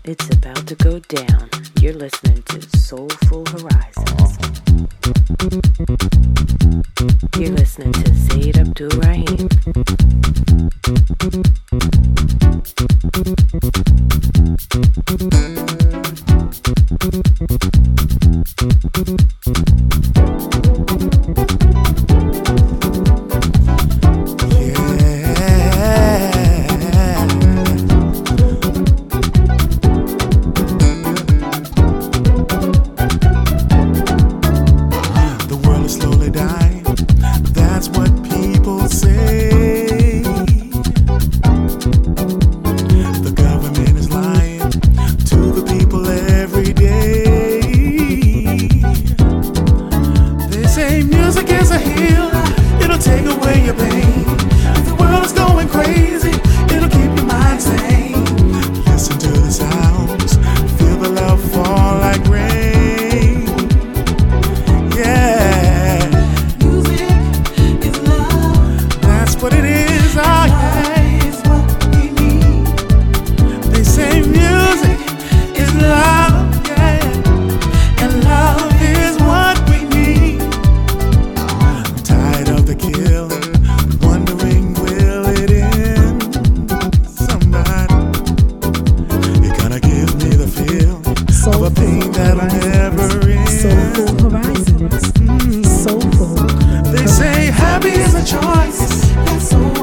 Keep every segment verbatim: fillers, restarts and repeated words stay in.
It's about to go down. You're listening to Soulful Horizons. You're listening to Zaid Abdul Rahim. They say happy is a choice. That's so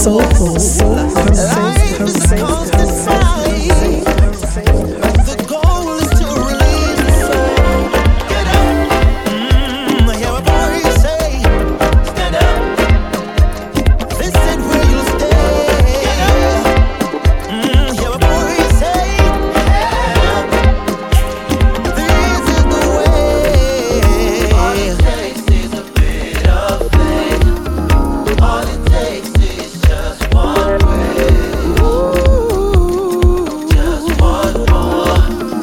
Soulful. Life is a constant fight. The goal is to release the soul. Get up. Mm, I hear a voice say, stand up. This ain't where you'll stay. Get up. Mm, hear a voice say, help. This is the way. All it takes is a bit of faith. All it takes is just one way. Ooh, just one more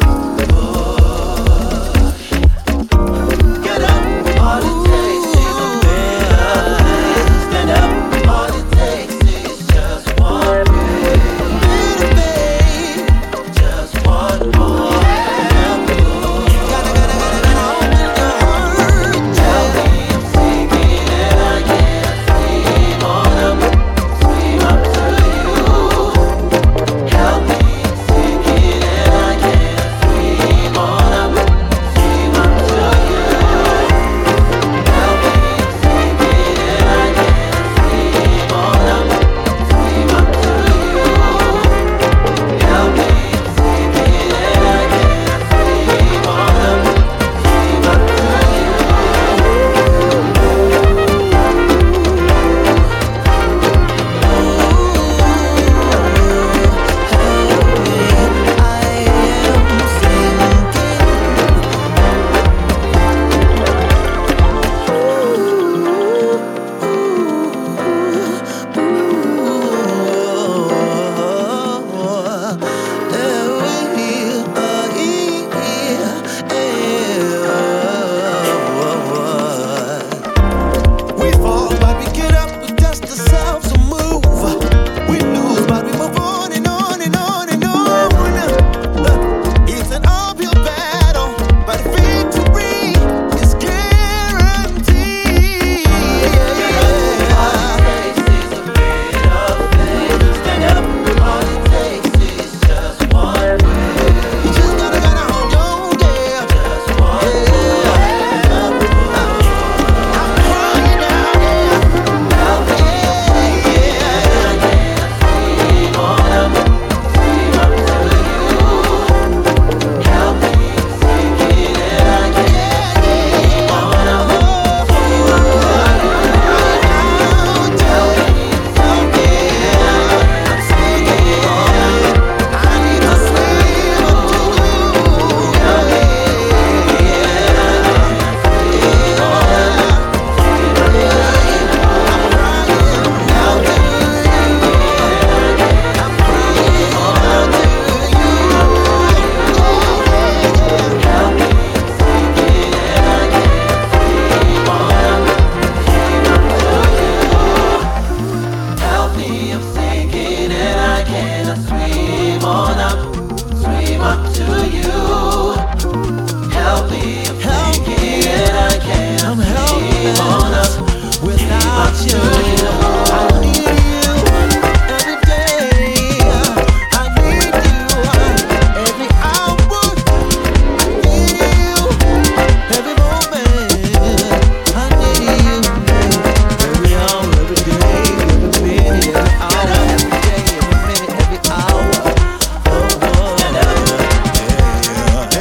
push. Get up. All it takes is a bit of faith. Stand up. All it takes is just one way. Bit of faith. Just one more push. Gotta, gotta, gotta, gotta open your heart. Tell me I'm sinking and I can't swim on up, swim up to you. Help me, I'm sinking and I can't swim on up, swim up to you. Help me, I'm sinking and I can't swim on up, swim up to you. Help me, I'm sinking and I can't swim on up, swim up to We fall, but we get up, we dust ourselves and move. We lose, but we move on and on and on and on. Uh, It's an uphill battle, but victory is guaranteed. All it takes is a bit of faith. Stand up. All it takes is just one way. You just gotta, gotta hold on, yeah. Just one way. I'm crying out, yeah. Help me, yeah. I can't swim on up, swim up to you. Help me, I'm sinking and I can't swim on up, swim up to you. Help me, I'm sinking and I'm sinking on up. I need to swim up to you. Help me, yeah. Swim on up, swim up to you. I'm crying out to you. I'm crying out to you. Help me, I'm sinking and I can't swim on up, swim up to you. Help me, I'm sinking and I cannot swim on up, swim up to you. Help me, I'm sinking and I cannot swim on up without you. I need you every day. I need you every hour. I need you every moment. I need you every hour, every day, every minute, every hour, every day, every minute, every hour. Oh, oh, yeah, yeah,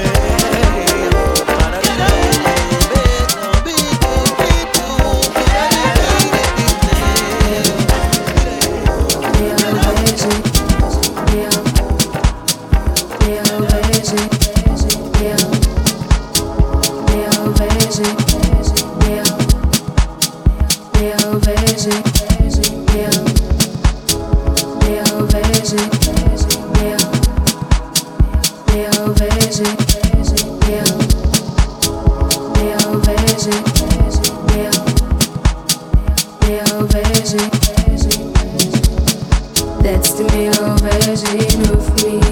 That's the male version of me.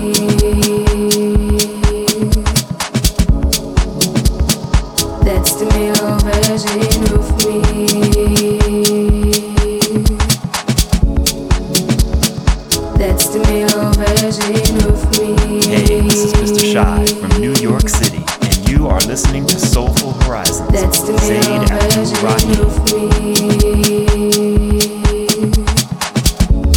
That's the male version of me. That's the male version of me. Hey, this is Mister Shy from New York City, and you are listening to Soulful Horizons. That's the Zaid male version Abdul-Rahim. of me.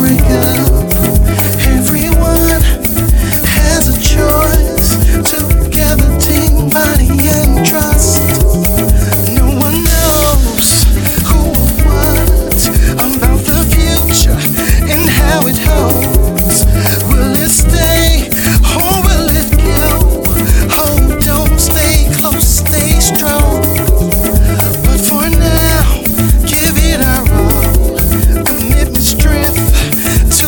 To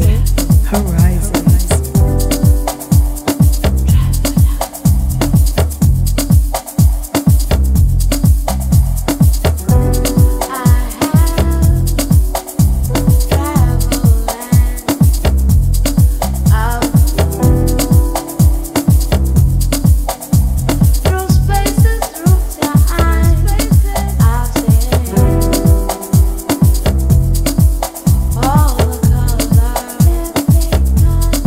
All the colors are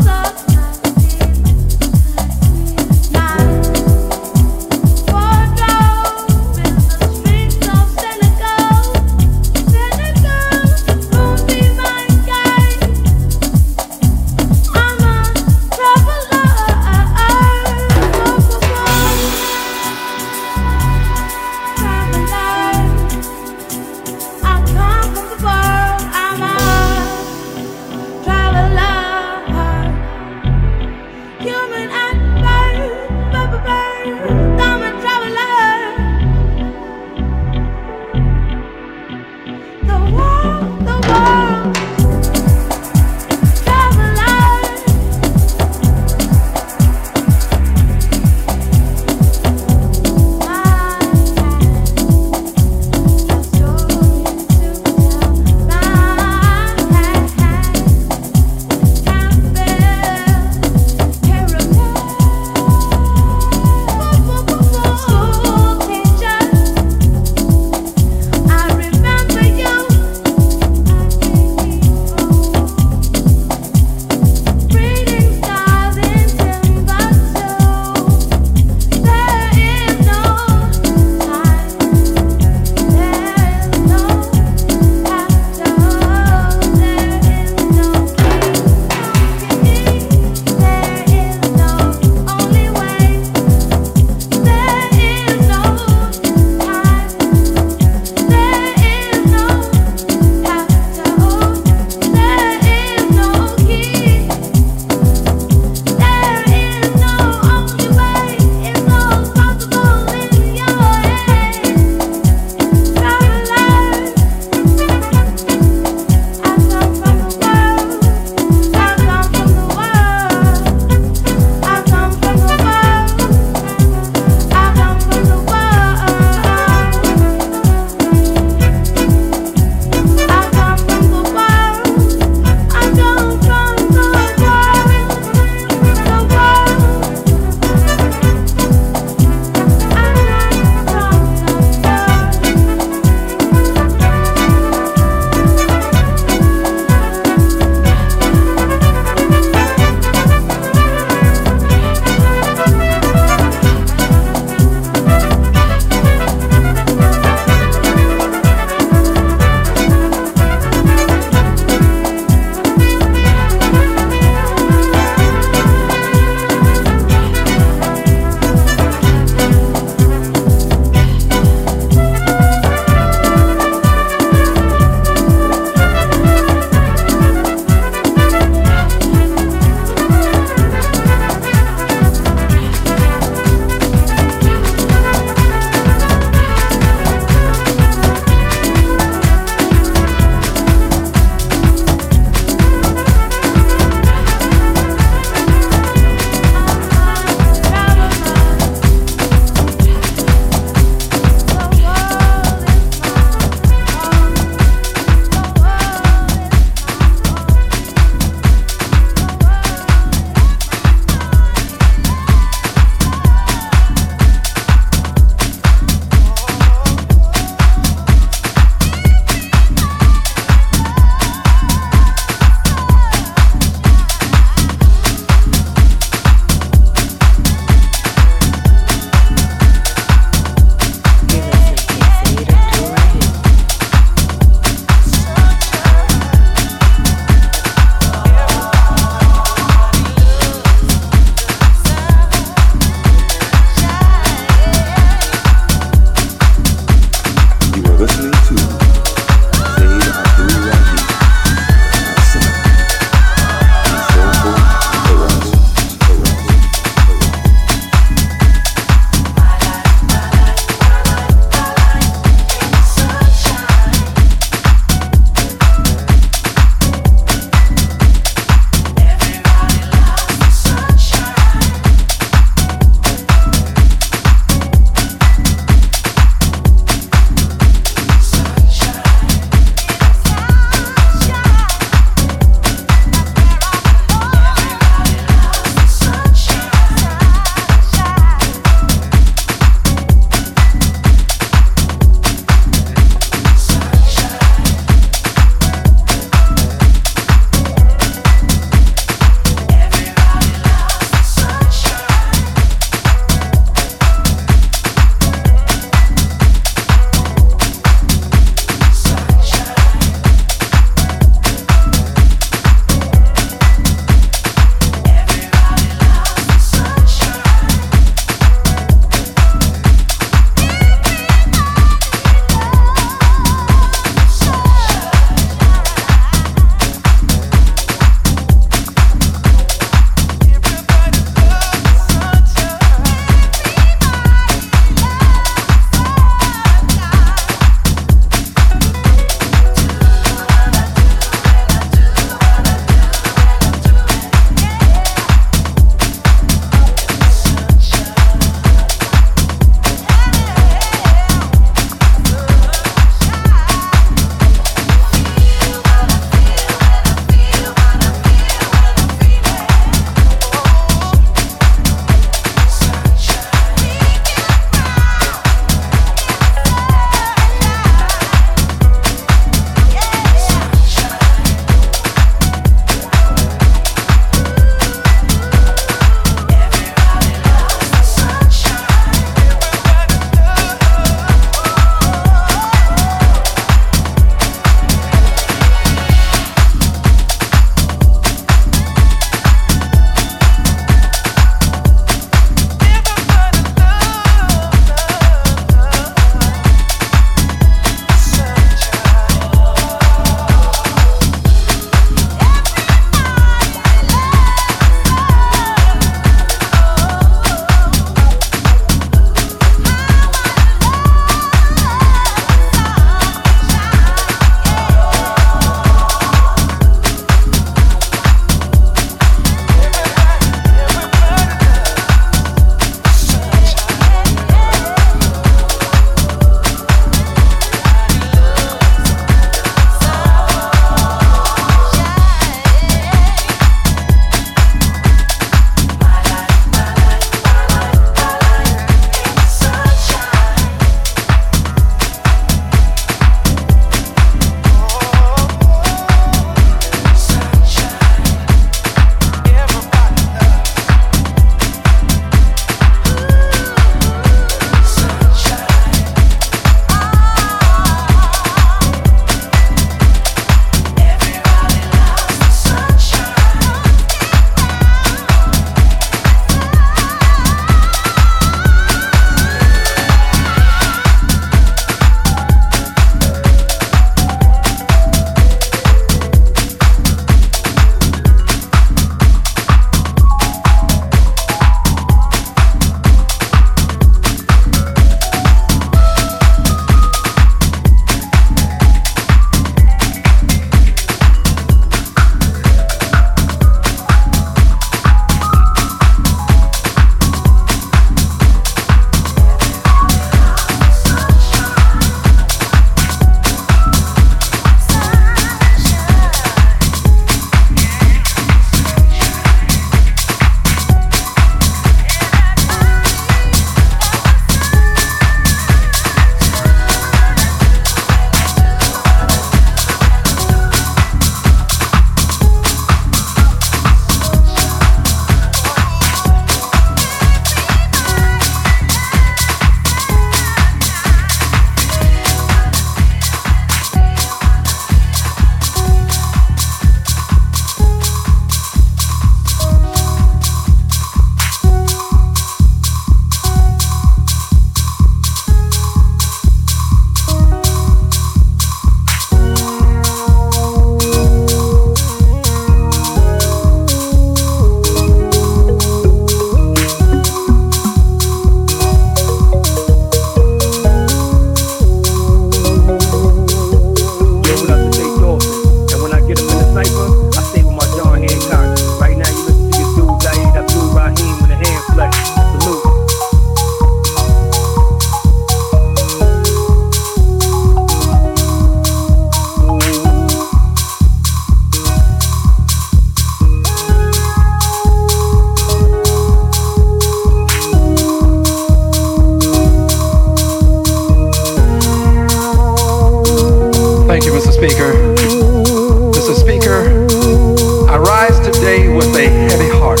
Thank you, Mister Speaker. Mister Speaker, I rise today with a heavy heart.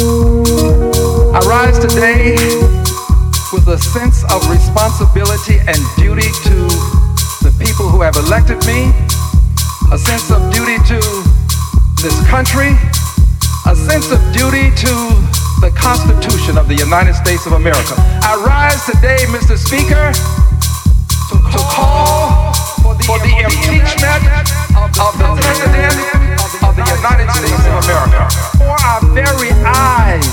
I rise today with a sense of responsibility and duty to the people who have elected me, a sense of duty to this country, a sense of duty to the Constitution of the United States of America. I rise today, Mister Speaker, to, to call for the impeachment of the President of the United States of America. For our very eyes,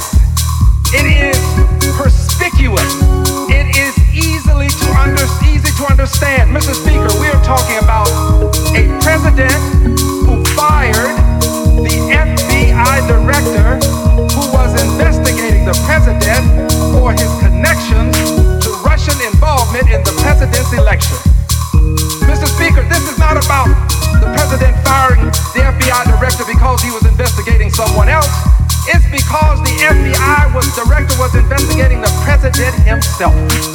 it is perspicuous. It is easily to under, easy to understand. Mister Speaker, we are talking about a president who fired the F B I director who was investigating the president for his connections to Russian involvement in the president's election. Mister Speaker, this is not about the president firing the F B I director because he was investigating someone else. It's because the F B I was, director was investigating the president himself.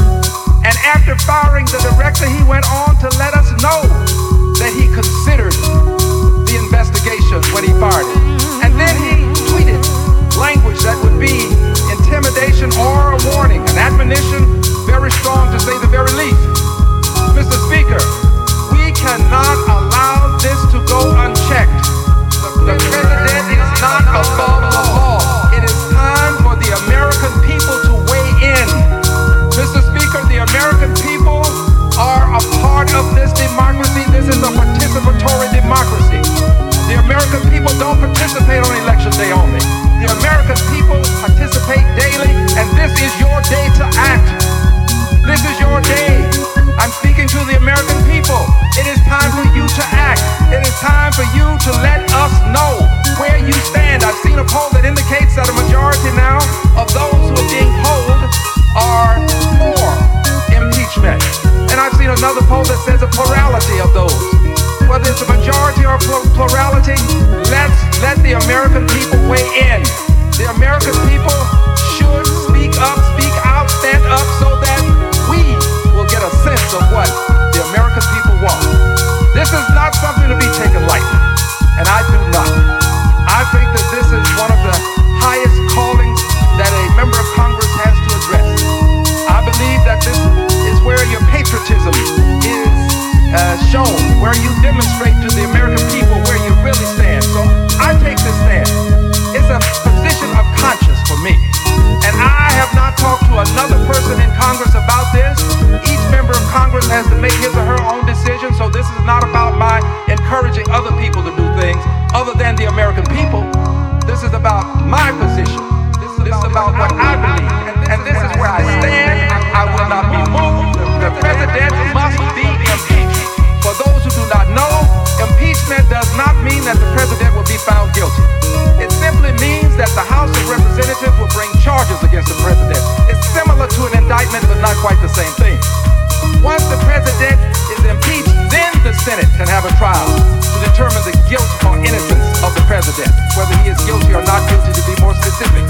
And after firing the director, he went on to let us know that he considered the investigation when he fired it. And then he tweeted language that would be intimidation or a warning, an admonition, very strong to say the very least. Mister Speaker, we cannot allow this to go unchecked. The president is not above the law. It is time for the American people to weigh in. Mister Speaker, the American people are a part of this democracy. This is a participatory democracy. The American people don't participate on election day only. The American people participate daily, and this is your day to act. This is your day. I'm speaking to the American people. It is time for you to act. It is time for you to let us know where you stand. I've seen a poll that indicates that a majority now of those who are being polled are for impeachment. And I've seen another poll that says a plurality of those. Whether it's a majority or a plurality, let's let the American people weigh in. The American people should speak up, speak out, stand up so that we will get a sense of what the American people want. This is not something to be taken lightly, and I do not. I think that this is one of the highest callings that a member of Congress has to address. I believe that this is where your patriotism is uh, shown, where you demonstrate to the American people where you really stand. So I take this stand. It's a position of conscience for me. And I have not talked to another person in Congress about this. Each member of Congress has to make his or her own decision, so this is not about my encouraging other people to do things other than the American people. This is about my position. This is, this is about what I believe. And this is where I stand. I will not be moved. The president must be impeached. For those who do not know, impeachment does not mean that the president will be found guilty. It simply means that the House of Representatives will bring charges against the president. It's similar to an indictment, but not quite the same thing. Once the president is impeached, then the Senate can have a trial to determine the guilt or innocence of the president, whether he is guilty or not guilty, to be more specific.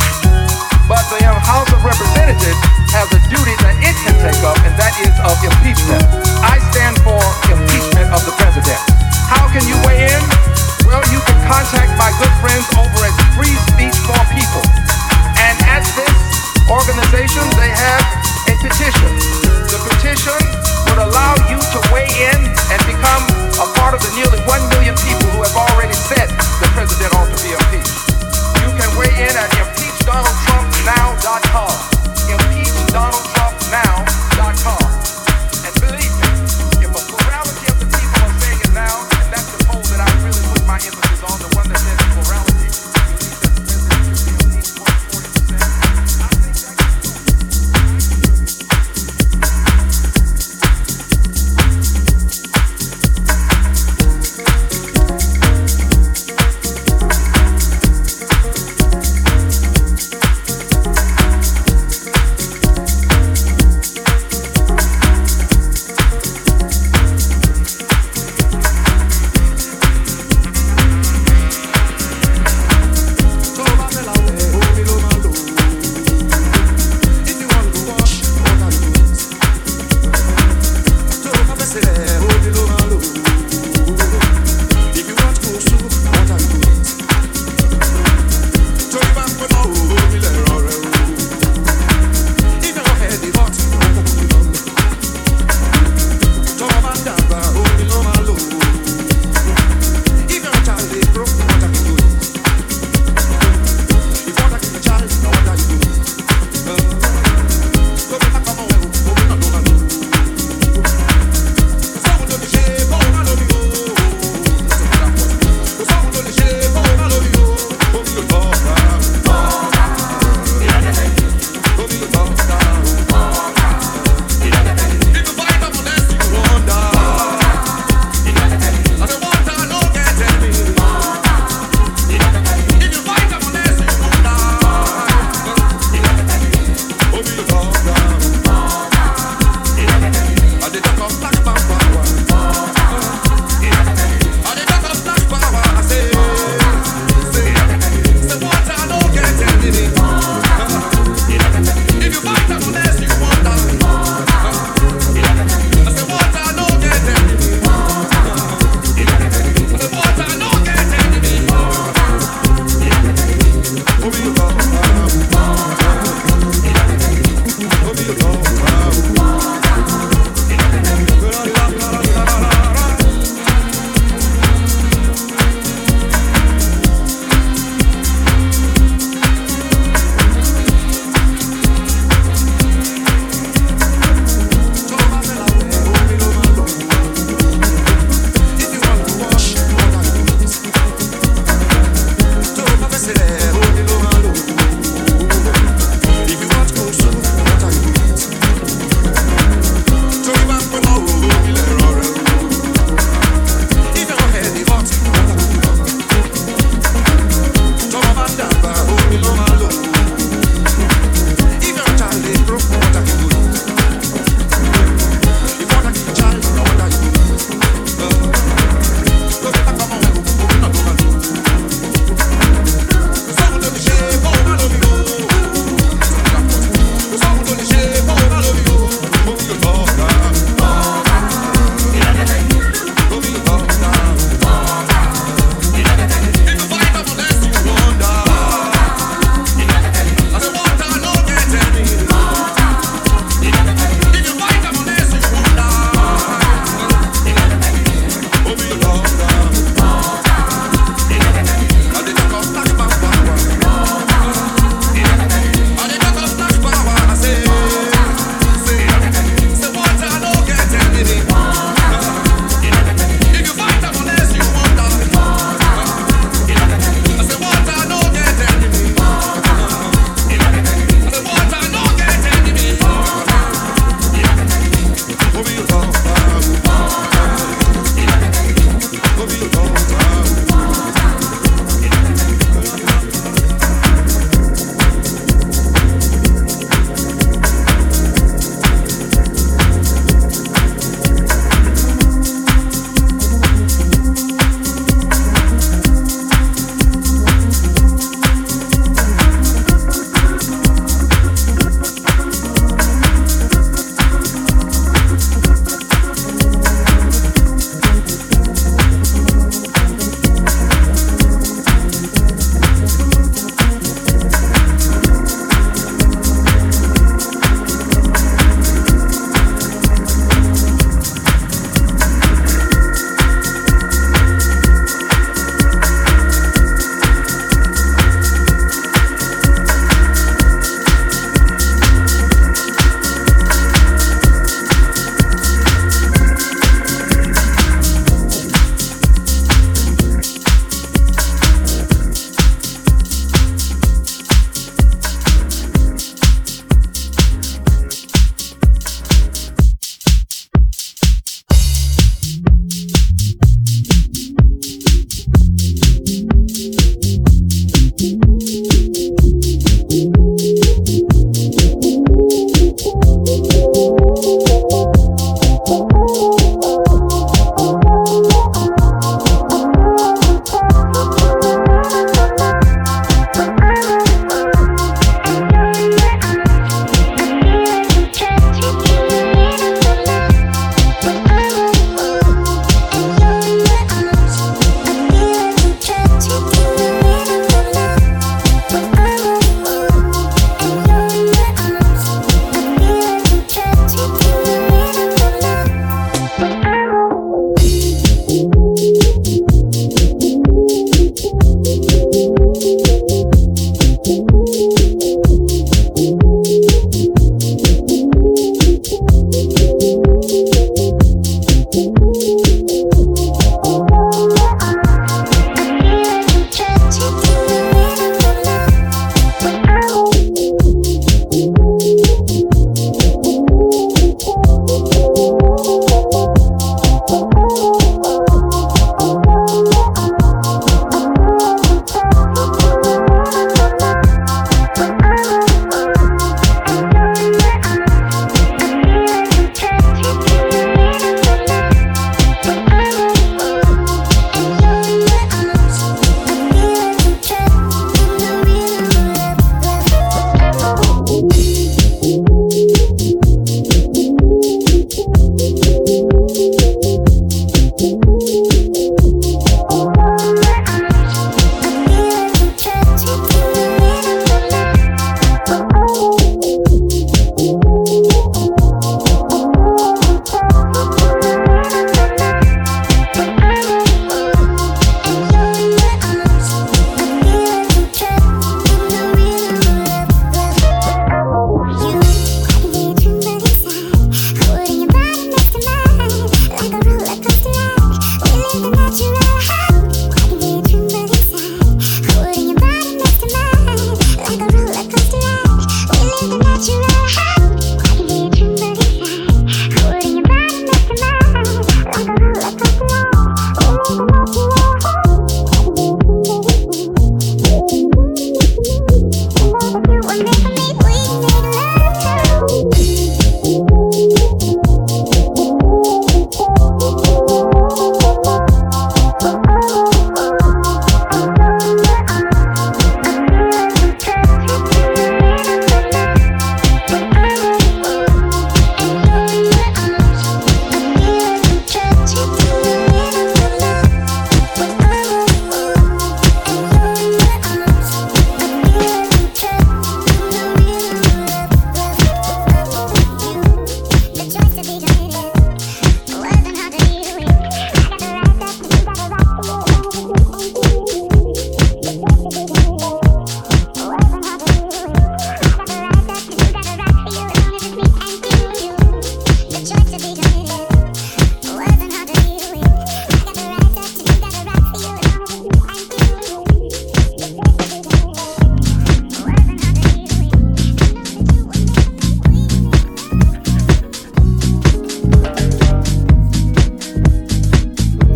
But the House of Representatives has a duty that it can take up, and that is of impeachment. I stand for impeachment of the president. How can you weigh in? Well, you can contact my good friends over at Free Speech for People. And at this organization, they have a petition. The petition would allow you to weigh in and become a part of the nearly one million people who have already said the president ought to be impeached. You can weigh in at impeach donald trump now dot com. impeach donald trump now dot com. And believe me, if a plurality of the people are saying it now, and that's the poll that I really put my emphasis on, the one that says plurality, believes that the president should be impeached more than forty percent. I think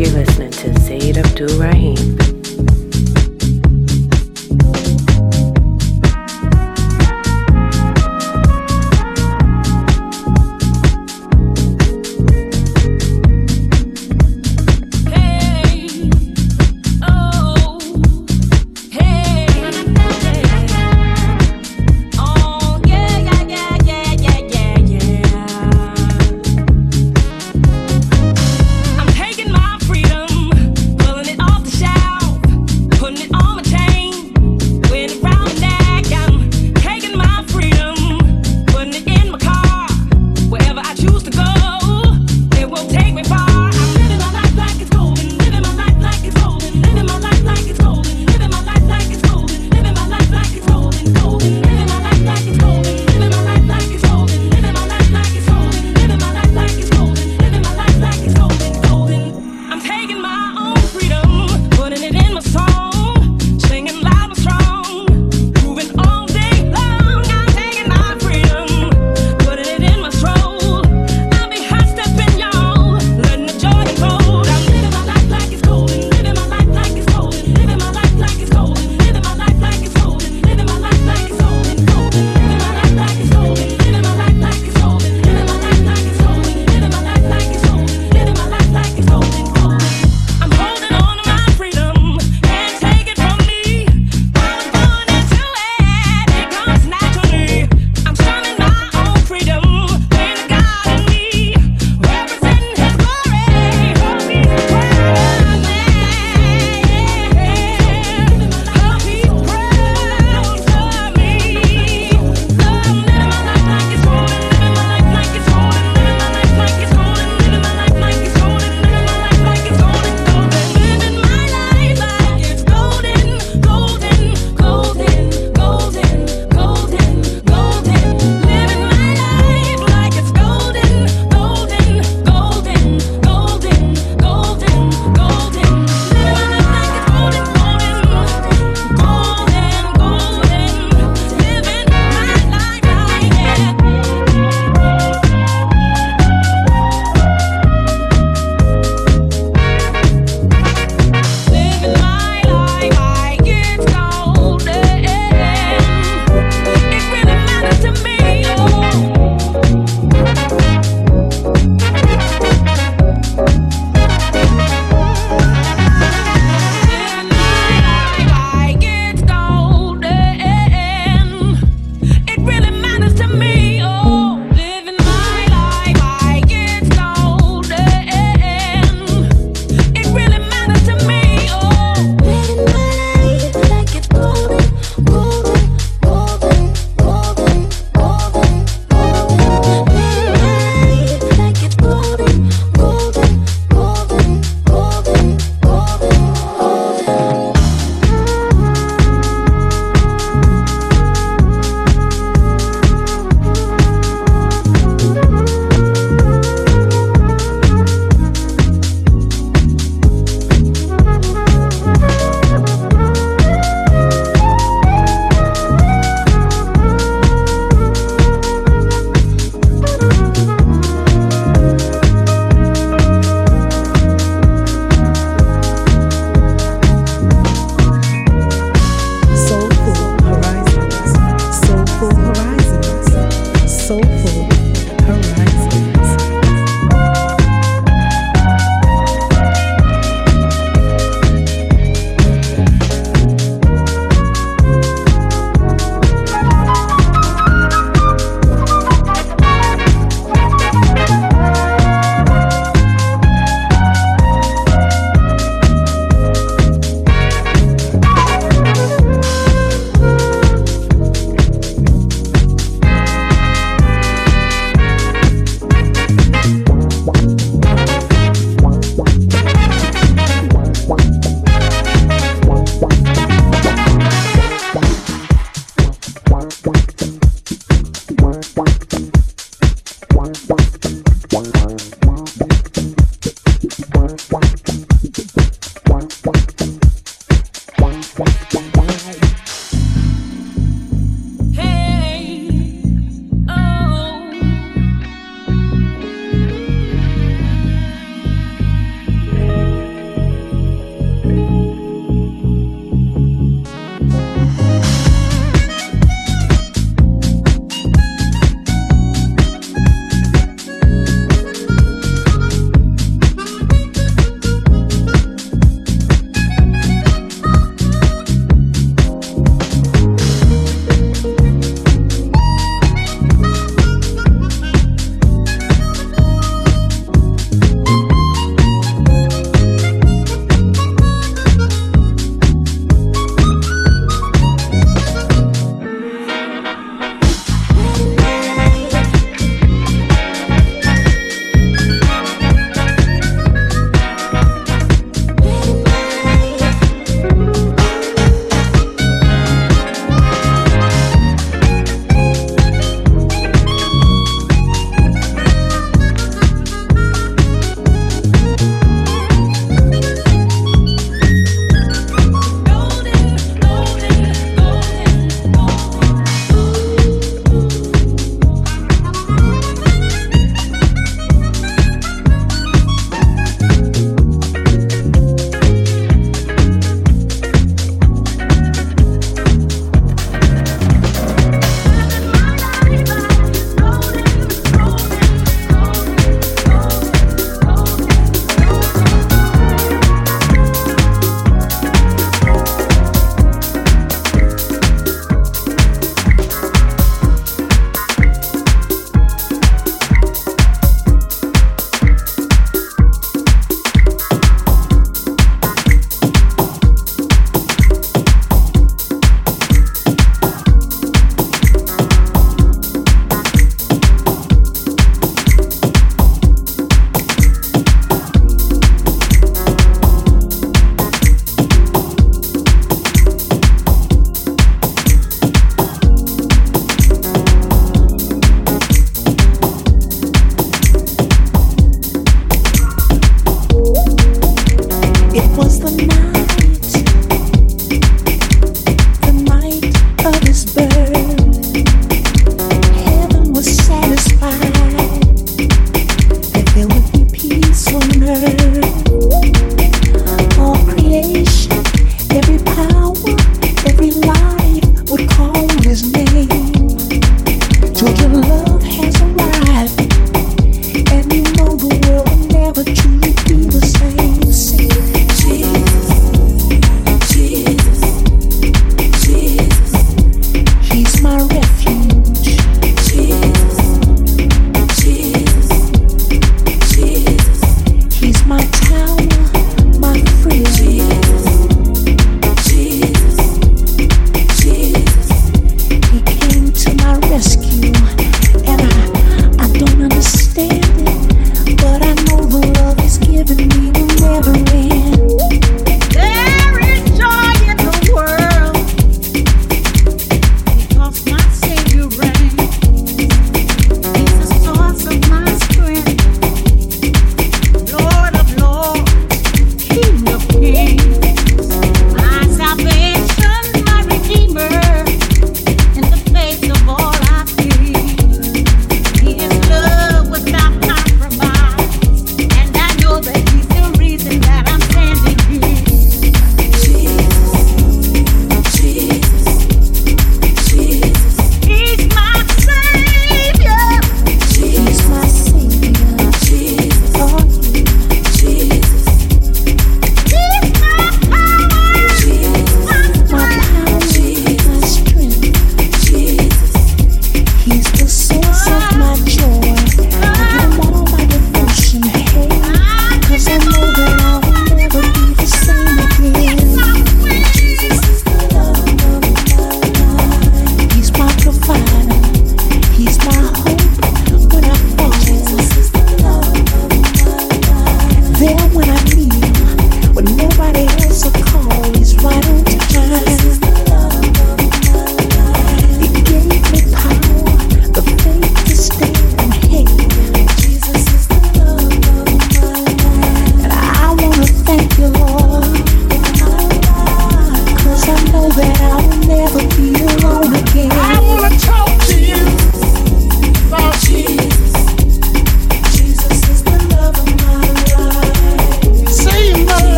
You're listening to Zaid Abdul Rahim.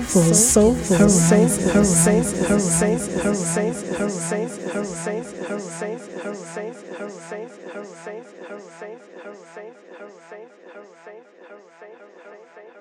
Soulful, Soulful Horizon. Horizon.